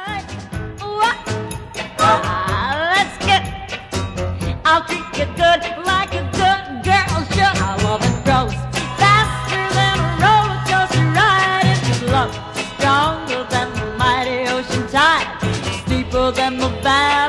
Let's get. I'll treat you good like a good girl should. Our love it grows faster than a roller coaster ride. It's love stronger than the mighty ocean tide, deeper than the valley